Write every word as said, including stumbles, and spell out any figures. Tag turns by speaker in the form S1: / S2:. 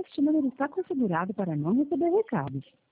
S1: Este número está configurado para não receber recados.